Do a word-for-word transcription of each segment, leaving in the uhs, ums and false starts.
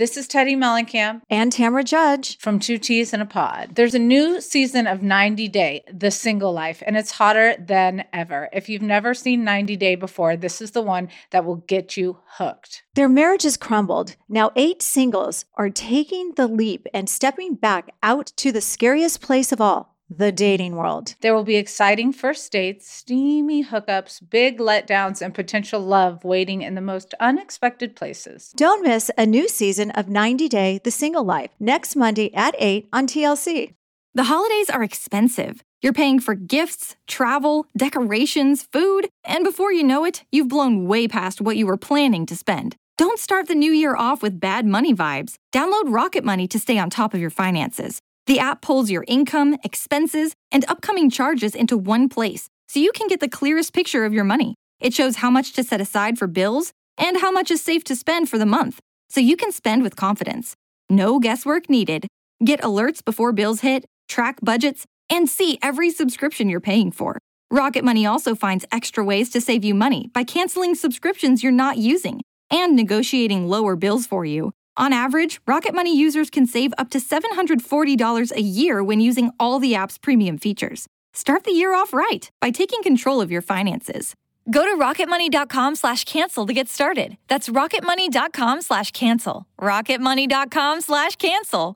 This is Teddy Mellencamp and Tamara Judge from Two Teas in a Pod. There's a new season of ninety day, The Single Life, and it's hotter than ever. If you've never seen ninety day before, this is the one that will get you hooked. Their marriage has crumbled. Now eight singles are taking the leap and stepping back out to the scariest place of all, the dating world. There will be exciting first dates, steamy hookups, big letdowns, and potential love waiting in the most unexpected places. Don't miss a new season of ninety day, The Single Life, next Monday at eight on T L C. The holidays are expensive. You're paying for gifts, travel, decorations, food, and before you know it, you've blown way past what you were planning to spend. Don't start the new year off with bad money vibes. Download Rocket Money to stay on top of your finances. The app pulls your income, expenses, and upcoming charges into one place, so you can get the clearest picture of your money. It shows how much to set aside for bills and how much is safe to spend for the month, so you can spend with confidence. No guesswork needed. Get alerts before bills hit, track budgets, and see every subscription you're paying for. Rocket Money also finds extra ways to save you money by canceling subscriptions you're not using and negotiating lower bills for you. On average, Rocket Money users can save up to seven hundred forty dollars a year when using all the app's premium features. Start the year off right by taking control of your finances. Go to rocketmoney.com slash cancel to get started. That's rocketmoney.com slash cancel. rocketmoney.com slash cancel.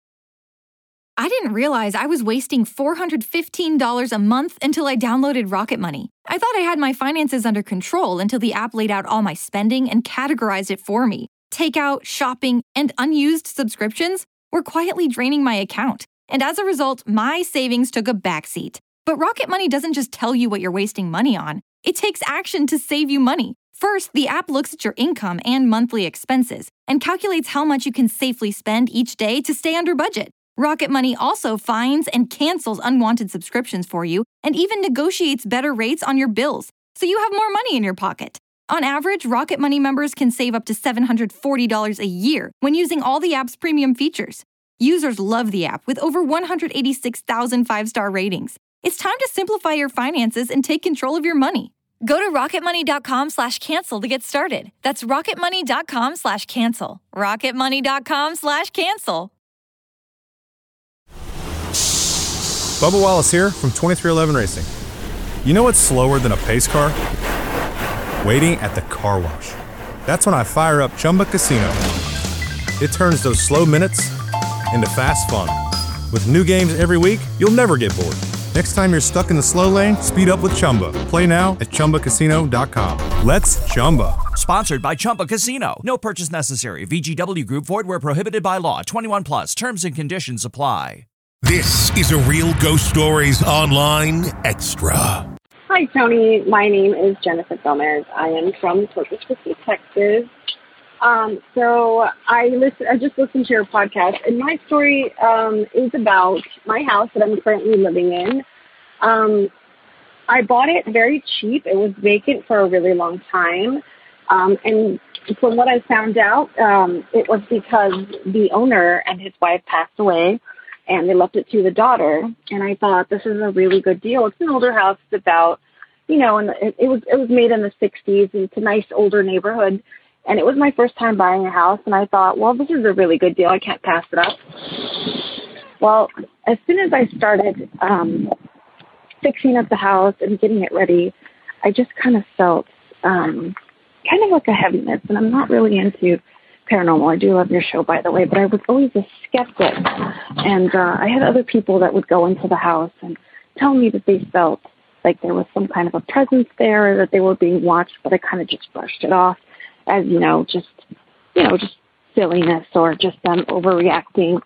I didn't realize I was wasting four hundred fifteen dollars a month until I downloaded Rocket Money. I thought I had my finances under control until the app laid out all my spending and categorized it for me. Takeout, shopping, and unused subscriptions were quietly draining my account, and as a result, my savings took a backseat. But Rocket Money doesn't just tell you what you're wasting money on. It takes action to save you money. First, the app looks at your income and monthly expenses and calculates how much you can safely spend each day to stay under budget. Rocket Money also finds and cancels unwanted subscriptions for you and even negotiates better rates on your bills, so you have more money in your pocket. On average, Rocket Money members can save up to seven hundred forty dollars a year when using all the app's premium features. Users love the app with over one hundred eighty-six thousand five-star ratings. It's time to simplify your finances and take control of your money. Go to rocketmoney.com slash cancel to get started. That's rocketmoney.com slash cancel. rocketmoney.com slash cancel. Bubba Wallace here from twenty-three eleven Racing. You know what's slower than a pace car? Waiting at the car wash. That's when I fire up Chumba Casino. It turns those slow minutes into fast fun. With new games every week, you'll never get bored. Next time you're stuck in the slow lane, speed up with Chumba. Play now at chumba casino dot com. Let's Chumba. Sponsored by Chumba Casino. No purchase necessary. V G W Group. Void where prohibited by law. twenty-one plus. Terms and conditions apply. This is a Real Ghost Stories Online Extra. Hi, Tony. My name is Jennifer Gomez. I am from Corpus Christi, Texas. Um, so I listen, I just listened to your podcast, and my story um, is about my house that I'm currently living in. Um, I bought it very cheap. It was vacant for a really long time. Um, and from what I found out, um, it was because the owner and his wife passed away, and they left it to the daughter. And I thought, this is a really good deal. It's an older house. It's about, you know, and it, it was it was made in the sixties. And it's a nice older neighborhood. And it was my first time buying a house. And I thought, well, this is a really good deal. I can't pass it up. Well, as soon as I started um, fixing up the house and getting it ready, I just kind of felt um, kind of like a heaviness. And I'm not really into paranormal. I do love your show, by the way, but I was always a skeptic. And uh, I had other people that would go into the house and tell me that they felt like there was some kind of a presence there, or that they were being watched, but I kind of just brushed it off as, you know, just, you know, just silliness or just them overreacting.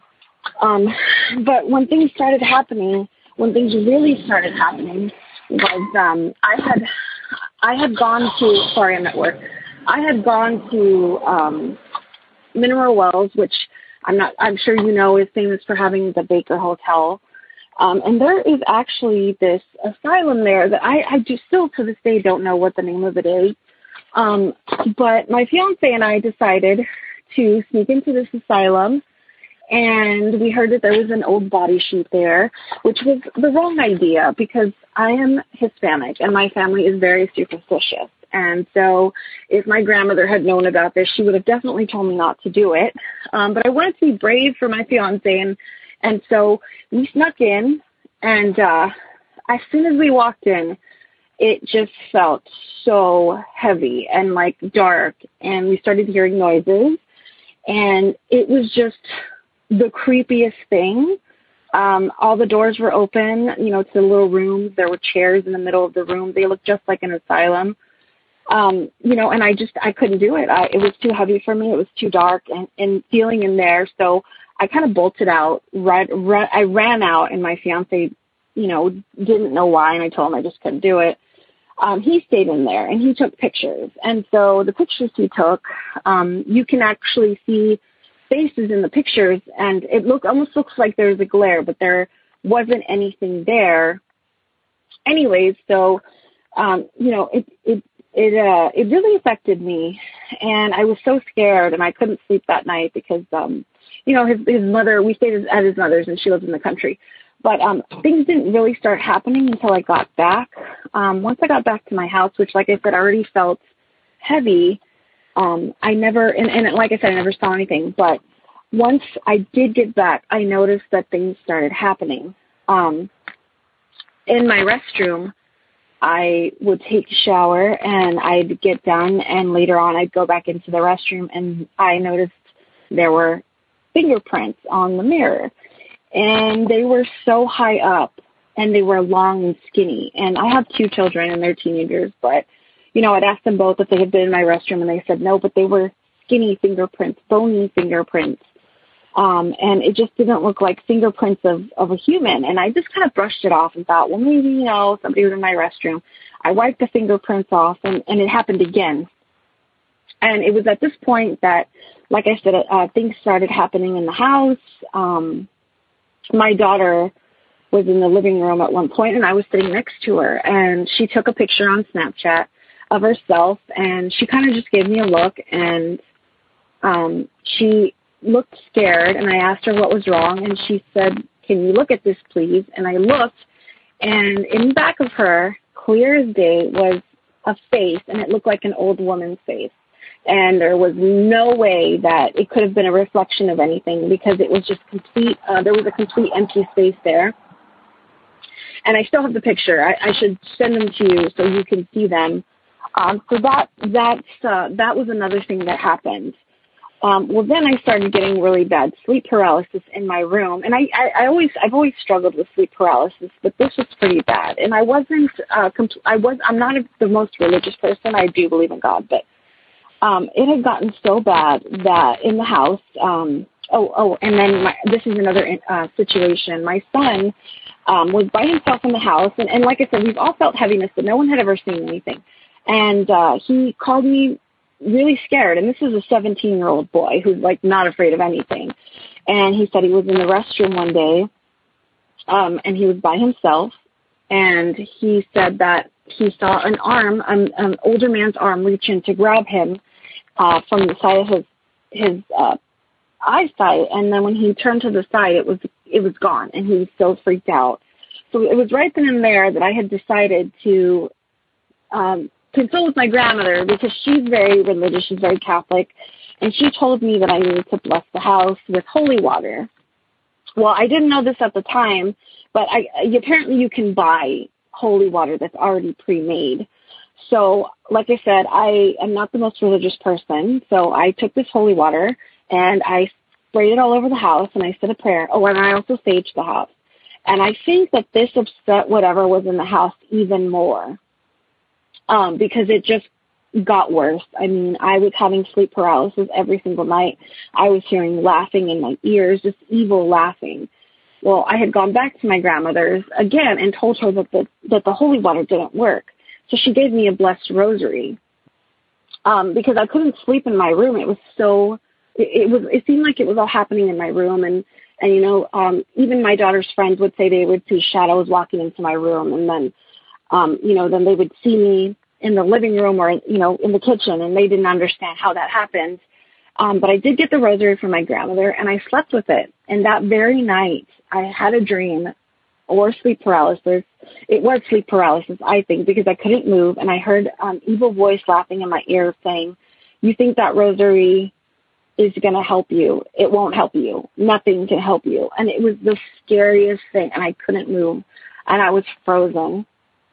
Um, but when things started happening, when things really started happening was um, I had, I had gone to, sorry, I'm at work. I had gone to um, Mineral Wells, which I'm not, I'm sure you know is famous for having the Baker Hotel. Um, and there is actually this asylum there that I, I do still to this day don't know what the name of it is. Um, but my fiance and I decided to sneak into this asylum, and we heard that there was an old body chute there, which was the wrong idea because I am Hispanic and my family is very superstitious. And so if my grandmother had known about this, she would have definitely told me not to do it. Um, but I wanted to be brave for my fiance. And, and so we snuck in, and uh, as soon as we walked in, it just felt so heavy and like dark, and we started hearing noises, and it was just the creepiest thing. Um, all the doors were open, you know, to the little rooms. There were chairs in the middle of the room. They looked just like an asylum. Um, you know, and I just, I couldn't do it. I, it was too heavy for me. It was too dark and, and feeling in there. So I kind of bolted out, right, right, I ran out, and my fiance, you know, didn't know why. And I told him I just couldn't do it. Um, he stayed in there, and he took pictures. And so the pictures he took, um, you can actually see faces in the pictures, and it look almost looks like there's a glare, but there wasn't anything there. Anyways, so um, you know, it it it uh, it really affected me, and I was so scared, and I couldn't sleep that night because um, you know, his his mother, we stayed at his mother's, and she lives in the country. But um, things didn't really start happening until I got back. Um, once I got back to my house, which, like I said, already felt heavy. Um, I never, and, and like I said, I never saw anything. But once I did get back, I noticed that things started happening. Um, in my restroom, I would take a shower, and I'd get done, and later on I'd go back into the restroom, and I noticed there were fingerprints on the mirror. And they were so high up, and they were long and skinny. And I have two children, and they're teenagers, but you know, I'd asked them both if they had been in my restroom, and they said no, but they were skinny fingerprints, bony fingerprints. Um, and it just didn't look like fingerprints of, of a human. And I just kind of brushed it off and thought, well, maybe, you know, somebody was in my restroom. I wiped the fingerprints off, and, and it happened again. And it was at this point that, like I said, uh, things started happening in the house. Um, my daughter was in the living room at one point, and I was sitting next to her, and she took a picture on Snapchat of herself, and she kind of just gave me a look, and um, she looked scared, and I asked her what was wrong, and she said, can you look at this, please? And I looked, and in the back of her, clear as day, was a face, and it looked like an old woman's face. And there was no way that it could have been a reflection of anything, because it was just complete, uh, there was a complete empty space there. And I still have the picture. I, I should send them to you so you can see them. Um, so that that's uh, that was another thing that happened. Um, well, then I started getting really bad sleep paralysis in my room, and I, I, I always I've always struggled with sleep paralysis, but this was pretty bad. And I wasn't uh, compl- I was I'm not a, the most religious person. I do believe in God, but um, it had gotten so bad that in the house. Um, oh oh, and then my, this is another uh, situation. My son um, was by himself in the house, and, and like I said, we've all felt heaviness, but no one had ever seen anything. And uh, he called me really scared. And this is a seventeen-year-old boy who's, like, not afraid of anything. And he said he was in the restroom one day, um, and he was by himself. And he said that he saw an arm, an, an older man's arm, reach in to grab him uh, from the side of his his uh, eyesight. And then when he turned to the side, it was it was gone, and he was so freaked out. So it was right then and there that I had decided to um, consult with my grandmother, because she's very religious, she's very Catholic, and she told me that I needed to bless the house with holy water. Well, I didn't know this at the time, but I, apparently you can buy holy water that's already pre-made. So, like I said, I am not the most religious person, so I took this holy water, and I sprayed it all over the house, and I said a prayer. Oh, and I also saged the house. And I think that this upset whatever was in the house even more. Um, because it just got worse. I mean, I was having sleep paralysis every single night. I was hearing laughing in my ears, just evil laughing. Well, I had gone back to my grandmother's again and told her that the, that the holy water didn't work. So she gave me a blessed rosary. Um, because I couldn't sleep in my room. It was so, it, it was, it seemed like it was all happening in my room. And, and, you know, um, even my daughter's friends would say they would see shadows walking into my room. And then, um, you know, then they would see me in the living room or, you know, in the kitchen, and they didn't understand how that happened. Um, but I did get the rosary from my grandmother, and I slept with it. And that very night, I had a dream or sleep paralysis. It was sleep paralysis, I think, because I couldn't move, and I heard an um, evil voice laughing in my ear saying, "You think that rosary is going to help you? It won't help you. Nothing can help you." And it was the scariest thing, and I couldn't move, and I was frozen.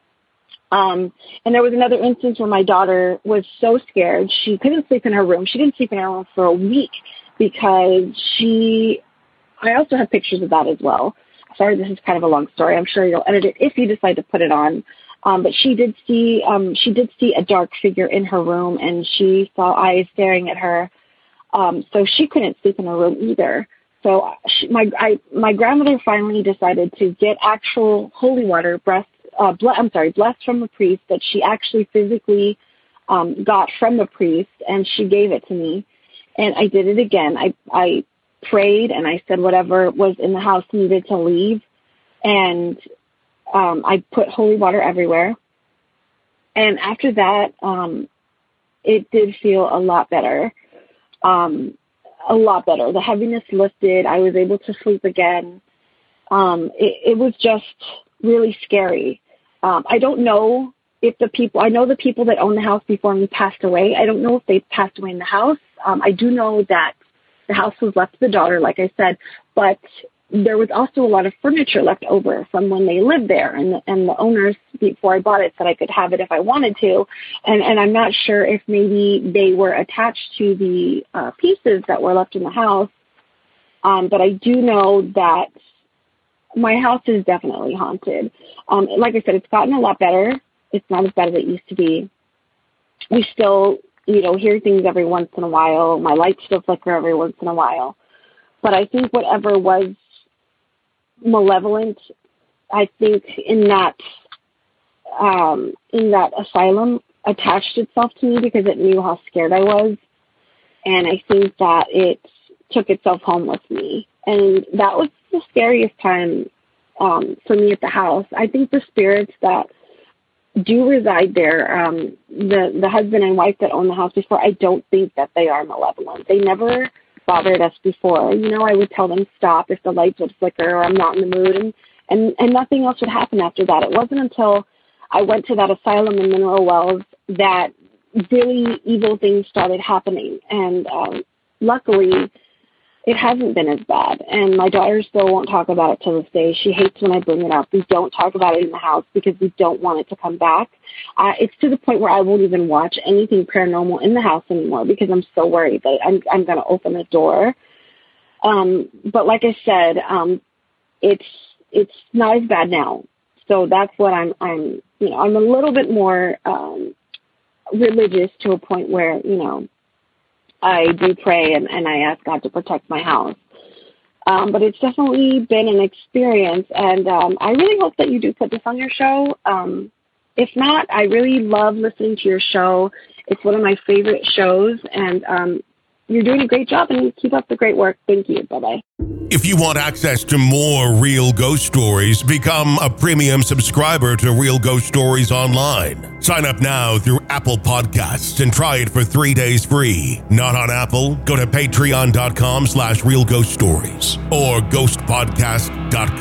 Um, and there was another instance where my daughter was so scared, she couldn't sleep in her room. She didn't sleep in her room for a week because she, I also have pictures of that as well. Sorry, this is kind of a long story. I'm sure you'll edit it if you decide to put it on. Um, but she did see, um, she did see a dark figure in her room, and she saw eyes staring at her. Um, so she couldn't sleep in her room either. So she, my, I, my grandmother finally decided to get actual holy water, breast, uh, blood, I'm sorry, blessed from the priest that she actually physically, um, got from the priest, and she gave it to me. And I did it again. I, I prayed and I said whatever was in the house needed to leave. And, um, I put holy water everywhere. And after that, um, it did feel a lot better. Um, a lot better. The heaviness lifted. I was able to sleep again. Um, it, it was just really scary. Um, I don't know if the people, I know the people that owned the house before me passed away. I don't know if they passed away in the house. Um, I do know that the house was left to the daughter, like I said, but there was also a lot of furniture left over from when they lived there, and the, and the owners, before I bought it, said I could have it if I wanted to, and, and I'm not sure if maybe they were attached to the uh, pieces that were left in the house, um, but I do know that my house is definitely haunted. Um, like I said, it's gotten a lot better. It's not as bad as it used to be. We still, you know, hear things every once in a while. My lights still flicker every once in a while. But I think whatever was malevolent, I think in that um, in that asylum attached itself to me because it knew how scared I was. And I think that it took itself home with me. And that was the scariest time um, for me at the house. I think the spirits that do reside there, um, the, the husband and wife that owned the house before, I don't think that they are malevolent. They never bothered us before. You know, I would tell them stop if the lights would flicker or I'm not in the mood, and, and, and nothing else would happen after that. It wasn't until I went to that asylum in Mineral Wells that really evil things started happening. And um, luckily, it hasn't been as bad. And my daughter still won't talk about it to this day. She hates when I bring it up. We don't talk about it in the house because we don't want it to come back. Uh, it's to the point where I won't even watch anything paranormal in the house anymore because I'm so worried that I'm, I'm going to open the door. Um, but like I said, um, it's it's not as bad now. So that's what I'm, I'm you know, I'm a little bit more um, religious to a point where, you know, I do pray and, and I ask God to protect my house. Um, but it's definitely been an experience, and um, I really hope that you do put this on your show. Um, if not, I really love listening to your show. It's one of my favorite shows, and um, you're doing a great job, and you keep up the great work. Thank you. Bye-bye. If you want access to more Real Ghost Stories, become a premium subscriber to Real Ghost Stories Online. Sign up now through Apple Podcasts and try it for three days free. Not on Apple? Go to patreon.com slash Real Ghost Stories or ghost podcast dot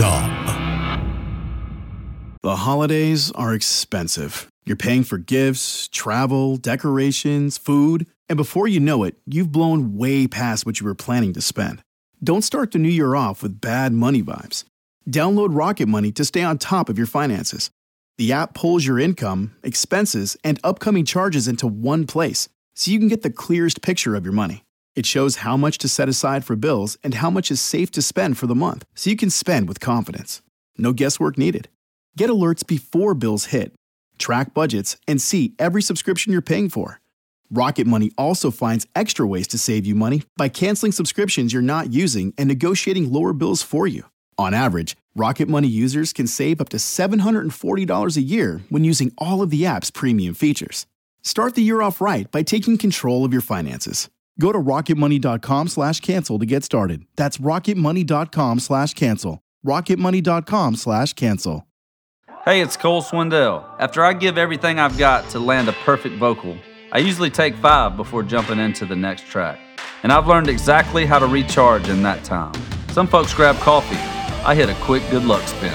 com. The holidays are expensive. You're paying for gifts, travel, decorations, food, and before you know it, you've blown way past what you were planning to spend. Don't start the new year off with bad money vibes. Download Rocket Money to stay on top of your finances. The app pulls your income, expenses, and upcoming charges into one place, so you can get the clearest picture of your money. It shows how much to set aside for bills and how much is safe to spend for the month, so you can spend with confidence. No guesswork needed. Get alerts before bills hit. Track budgets and see every subscription you're paying for. Rocket Money also finds extra ways to save you money by canceling subscriptions you're not using and negotiating lower bills for you. On average, Rocket Money users can save up to seven hundred forty dollars a year when using all of the app's premium features. Start the year off right by taking control of your finances. Go to rocketmoney.com slash cancel to get started. That's rocketmoney.com slash cancel. rocketmoney.com slash cancel. Hey, it's Cole Swindell. After I give everything I've got to land a perfect vocal, I usually take five before jumping into the next track. And I've learned exactly how to recharge in that time. Some folks grab coffee. I hit a quick good luck spin.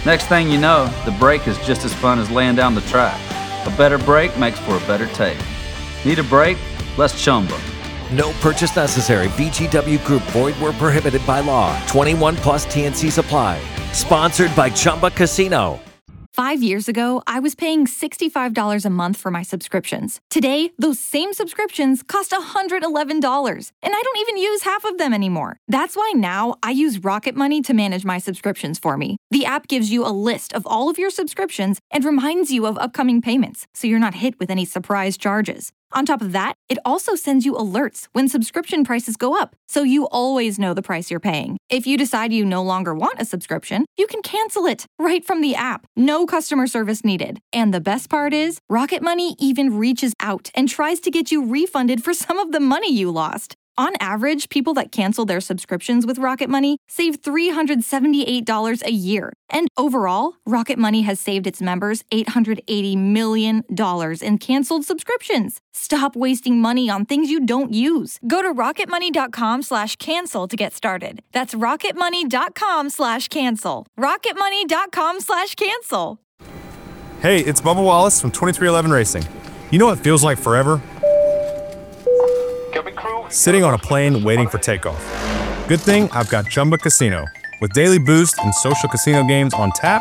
Next thing you know, the break is just as fun as laying down the track. A better break makes for a better take. Need a break? Let's Chumba. No purchase necessary. V G W Group. Void where prohibited by law. twenty-one plus T N Cs apply. Sponsored by Chumba Casino. Five years ago, I was paying sixty-five dollars a month for my subscriptions. Today, those same subscriptions cost one hundred eleven dollars, and I don't even use half of them anymore. That's why now I use Rocket Money to manage my subscriptions for me. The app gives you a list of all of your subscriptions and reminds you of upcoming payments, so you're not hit with any surprise charges. On top of that, it also sends you alerts when subscription prices go up, so you always know the price you're paying. If you decide you no longer want a subscription, you can cancel it right from the app. No customer service needed. And the best part is, Rocket Money even reaches out and tries to get you refunded for some of the money you lost. On average, people that cancel their subscriptions with Rocket Money save three hundred seventy-eight dollars a year. And overall, Rocket Money has saved its members eight hundred eighty million dollars in canceled subscriptions. Stop wasting money on things you don't use. Go to rocketmoney.com slash cancel to get started. That's rocketmoney.com slash cancel. rocketmoney.com slash cancel. Hey, it's Bubba Wallace from twenty-three eleven Racing. You know what feels like forever? Sitting on a plane waiting for takeoff. Good thing I've got Chumba Casino. With daily boost and social casino games on tap,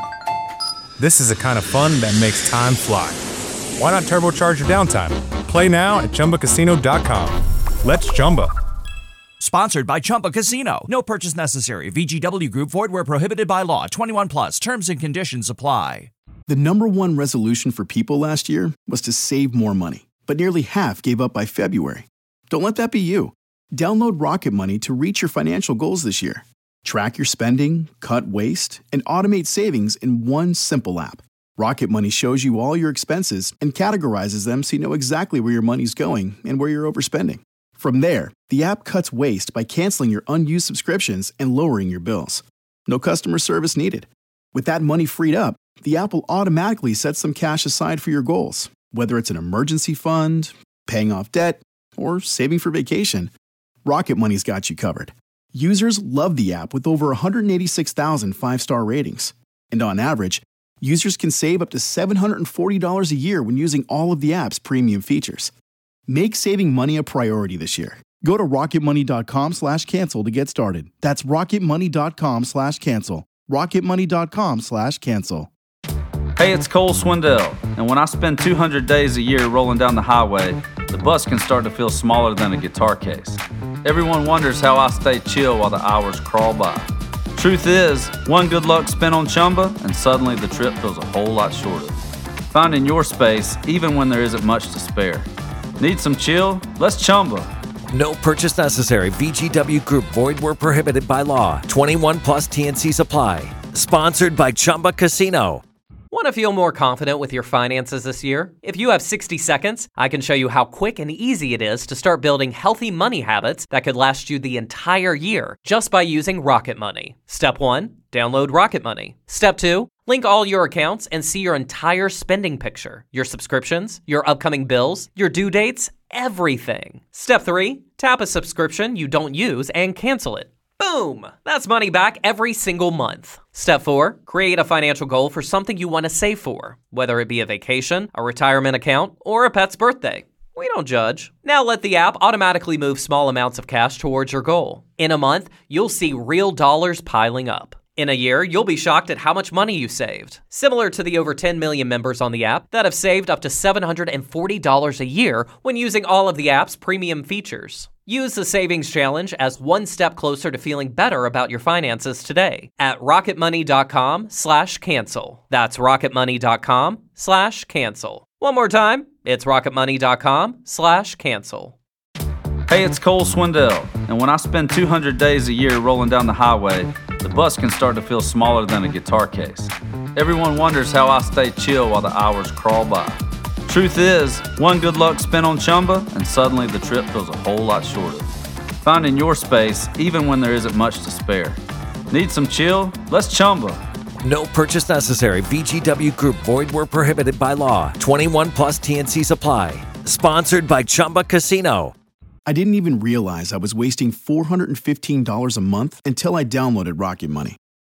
this is the kind of fun that makes time fly. Why not turbocharge your downtime? Play now at Chumba Casino dot com. Let's Chumba. Sponsored by Chumba Casino. No purchase necessary. V G W Group. Void where prohibited by law. twenty-one plus. Terms and conditions apply. The number one resolution for people last year was to save more money, but nearly half gave up by February. Don't let that be you. Download Rocket Money to reach your financial goals this year. Track your spending, cut waste, and automate savings in one simple app. Rocket Money shows you all your expenses and categorizes them so you know exactly where your money's going and where you're overspending. From there, the app cuts waste by canceling your unused subscriptions and lowering your bills. No customer service needed. With that money freed up, the app will automatically set some cash aside for your goals, whether it's an emergency fund, paying off debt, or saving for vacation. Rocket Money's got you covered. Users love the app with over one hundred eighty-six thousand five-star ratings. And on average, users can save up to seven hundred forty dollars a year when using all of the app's premium features. Make saving money a priority this year. Go to rocketmoney.com slash cancel to get started. That's rocketmoney.com slash cancel. rocketmoney.com slash cancel. Hey, it's Cole Swindell, and when I spend two hundred days a year rolling down the highway, the bus can start to feel smaller than a guitar case. Everyone wonders how I stay chill while the hours crawl by. Truth is, one good luck spin on Chumba, and suddenly the trip feels a whole lot shorter. Finding your space, even when there isn't much to spare. Need some chill? Let's Chumba. No purchase necessary. V G W Group. Void where prohibited by law. twenty-one plus T N Cs apply. Sponsored by Chumba Casino. Want to feel more confident with your finances this year? If you have sixty seconds, I can show you how quick and easy it is to start building healthy money habits that could last you the entire year just by using Rocket Money. Step one, download Rocket Money. Step two, link all your accounts and see your entire spending picture, your subscriptions, your upcoming bills, your due dates, everything. Step three, tap a subscription you don't use and cancel it. Boom! That's money back every single month. Step four, create a financial goal for something you want to save for, whether it be a vacation, a retirement account, or a pet's birthday. We don't judge. Now let the app automatically move small amounts of cash towards your goal. In a month, you'll see real dollars piling up. In a year, you'll be shocked at how much money you saved. Similar to the over ten million members on the app that have saved up to seven hundred forty dollars a year when using all of the app's premium features. Use the Savings Challenge as one step closer to feeling better about your finances today at rocketmoney.com slash cancel. That's rocketmoney.com slash cancel. One more time, it's rocketmoney.com slash cancel. Hey, it's Cole Swindell, and when I spend two hundred days a year rolling down the highway, the bus can start to feel smaller than a guitar case. Everyone wonders how I stay chill while the hours crawl by. Truth is, one good luck spin on Chumba, and suddenly the trip feels a whole lot shorter. Finding your space, even when there isn't much to spare. Need some chill? Let's Chumba. No purchase necessary. V G W Group. Void where prohibited by law. twenty-one plus T N Cs apply. Sponsored by Chumba Casino. I didn't even realize I was wasting four hundred fifteen dollars a month until I downloaded Rocket Money.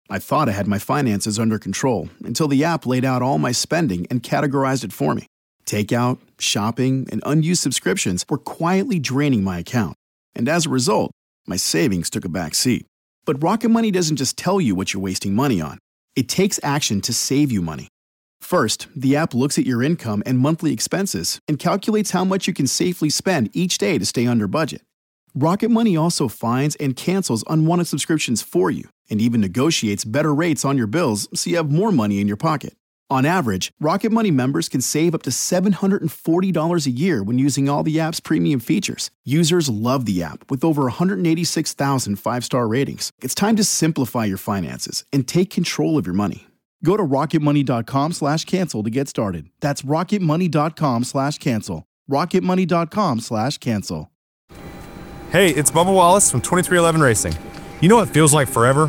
I thought I had my finances under control until the app laid out all my spending and categorized it for me. Takeout, shopping, and unused subscriptions were quietly draining my account. And as a result, my savings took a back seat. But Rocket Money doesn't just tell you what you're wasting money on. It takes action to save you money. First, the app looks at your income and monthly expenses and calculates how much you can safely spend each day to stay under budget. Rocket Money also finds and cancels unwanted subscriptions for you and even negotiates better rates on your bills so you have more money in your pocket. On average, Rocket Money members can save up to seven hundred forty dollars a year when using all the app's premium features. Users love the app with over one hundred eighty-six thousand five-star ratings. It's time to simplify your finances and take control of your money. Go to rocketmoney.com slash cancel to get started. That's rocketmoney.com slash cancel. rocketmoney.com slash cancel. Hey, it's Bubba Wallace from twenty-three eleven Racing. You know what feels like forever?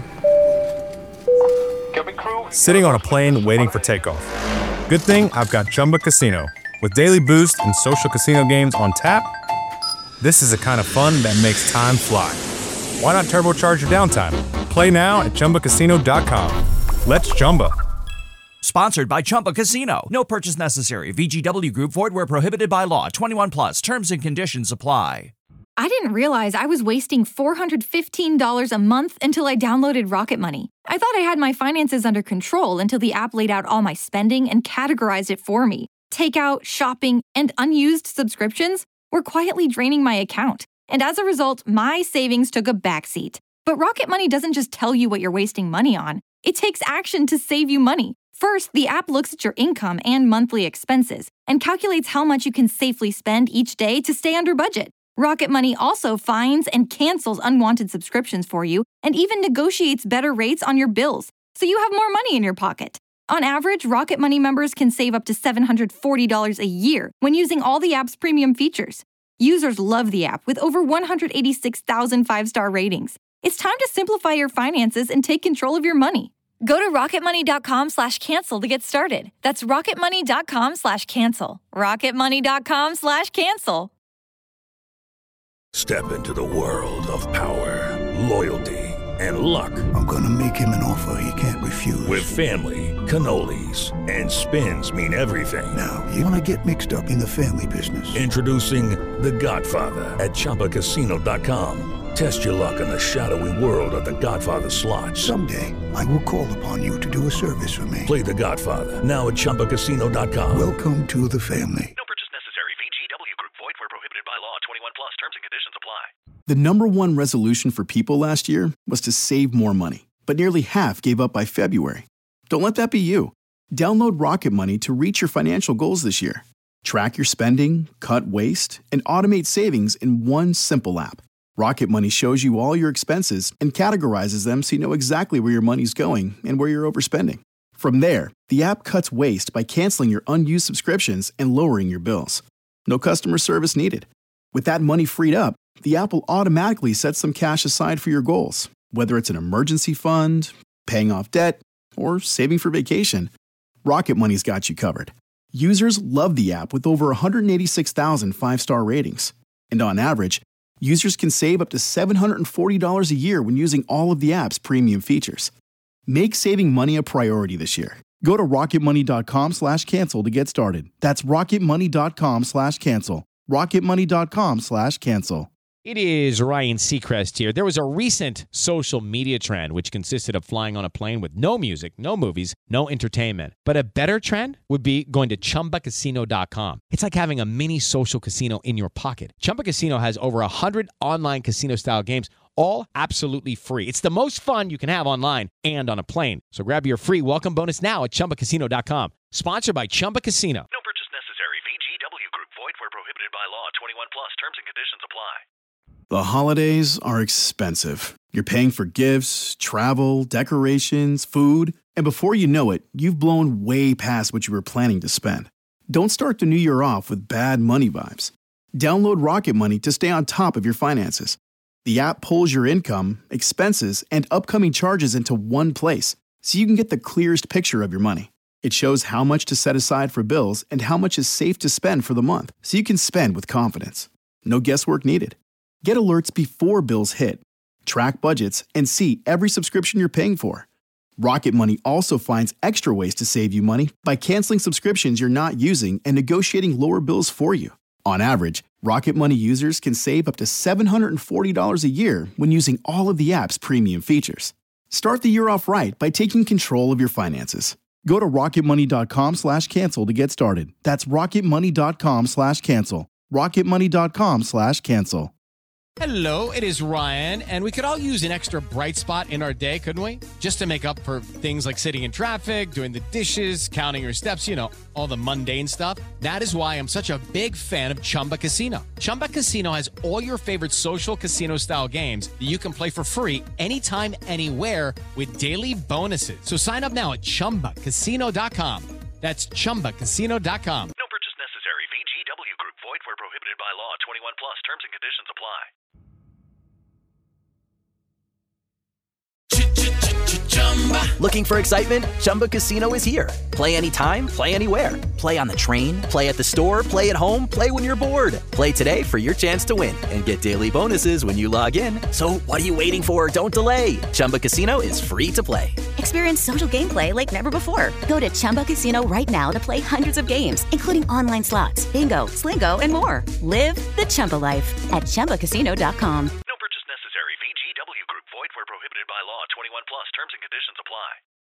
Sitting on a plane waiting for takeoff. Good thing I've got Chumba Casino. With daily boost and social casino games on tap, this is the kind of fun that makes time fly. Why not turbocharge your downtime? Play now at Chumba Casino dot com. Let's Chumba. Sponsored by Chumba Casino. No purchase necessary. V G W Group. Void where prohibited by law. twenty-one plus. Terms and conditions apply. I didn't realize I was wasting four hundred fifteen dollars a month until I downloaded Rocket Money. I thought I had my finances under control until the app laid out all my spending and categorized it for me. Takeout, shopping, and unused subscriptions were quietly draining my account. And as a result, my savings took a backseat. But Rocket Money doesn't just tell you what you're wasting money on. It takes action to save you money. First, the app looks at your income and monthly expenses and calculates how much you can safely spend each day to stay under budget. Rocket Money also finds and cancels unwanted subscriptions for you and even negotiates better rates on your bills, so you have more money in your pocket. On average, Rocket Money members can save up to seven hundred forty dollars a year when using all the app's premium features. Users love the app with over one hundred eighty-six thousand five-star ratings. It's time to simplify your finances and take control of your money. Go to rocketmoney.com slash cancel to get started. That's rocketmoney.com slash cancel. rocketmoney.com slash cancel. Step into the world of power, loyalty, and luck. I'm gonna make him an offer he can't refuse. With family, cannolis, and spins mean everything. Now, you wanna get mixed up in the family business. Introducing The Godfather at Chumba Casino dot com. Test your luck in the shadowy world of The Godfather slot. Someday, I will call upon you to do a service for me. Play The Godfather, now at Chumba Casino dot com. Welcome to the family. No purchase necessary. V G W Group. Void where prohibited by law. twenty-one plus. Terms and conditions apply. The number one resolution for people last year was to save more money, but nearly half gave up by February. Don't let that be you. Download Rocket Money to reach your financial goals this year. Track your spending, cut waste, and automate savings in one simple app. Rocket Money shows you all your expenses and categorizes them so you know exactly where your money's going and where you're overspending. From there, the app cuts waste by canceling your unused subscriptions and lowering your bills. No customer service needed. With that money freed up, the app will automatically set some cash aside for your goals, whether it's an emergency fund, paying off debt, or saving for vacation. Rocket Money's got you covered. Users love the app with over one hundred eighty-six thousand five-star ratings. And on average, users can save up to seven hundred forty dollars a year when using all of the app's premium features. Make saving money a priority this year. Go to rocketmoney.com slash cancel to get started. That's rocketmoney.com slash cancel. rocketmoney.com slash cancel. It is Ryan Seacrest here. There was a recent social media trend which consisted of flying on a plane with no music, no movies, no entertainment. But a better trend would be going to Chumba Casino dot com. It's like having a mini social casino in your pocket. Chumba Casino has over one hundred online casino-style games, all absolutely free. It's the most fun you can have online and on a plane. So grab your free welcome bonus now at Chumba Casino dot com. Sponsored by Chumba Casino. No purchase necessary. V G W Group. Void where prohibited by law. twenty-one plus. Terms and conditions apply. The holidays are expensive. You're paying for gifts, travel, decorations, food, and before you know it, you've blown way past what you were planning to spend. Don't start the new year off with bad money vibes. Download Rocket Money to stay on top of your finances. The app pulls your income, expenses, and upcoming charges into one place, so you can get the clearest picture of your money. It shows how much to set aside for bills and how much is safe to spend for the month, so you can spend with confidence. No guesswork needed. Get alerts before bills hit, track budgets, and see every subscription you're paying for. Rocket Money also finds extra ways to save you money by canceling subscriptions you're not using and negotiating lower bills for you. On average, Rocket Money users can save up to seven hundred forty dollars a year when using all of the app's premium features. Start the year off right by taking control of your finances. Go to rocketmoney.com slash cancel to get started. That's rocketmoney.com slash cancel. rocketmoney.com slash cancel. Hello, it is Ryan, and we could all use an extra bright spot in our day, couldn't we? Just to make up for things like sitting in traffic, doing the dishes, counting your steps, you know, all the mundane stuff. That is why I'm such a big fan of Chumba Casino. Chumba Casino has all your favorite social casino-style games that you can play for free anytime, anywhere with daily bonuses. So sign up now at chumba casino dot com. That's chumba casino dot com. No purchase necessary. V G W Group. Void where prohibited by law. twenty-one plus. Terms and conditions apply. Looking for excitement? Chumba Casino is here. Play anytime, play anywhere. Play on the train, play at the store, play at home, play when you're bored. Play today for your chance to win and get daily bonuses when you log in. So what are you waiting for? Don't delay. Chumba Casino is free to play. Experience social gameplay like never before. Go to Chumba Casino right now to play hundreds of games, including online slots, bingo, Slingo, and more. Live the Chumba life at chumba casino dot com. No purchase necessary. V G W Group. Void where prohibited by law. twenty-one plus. Terms and conditions apply.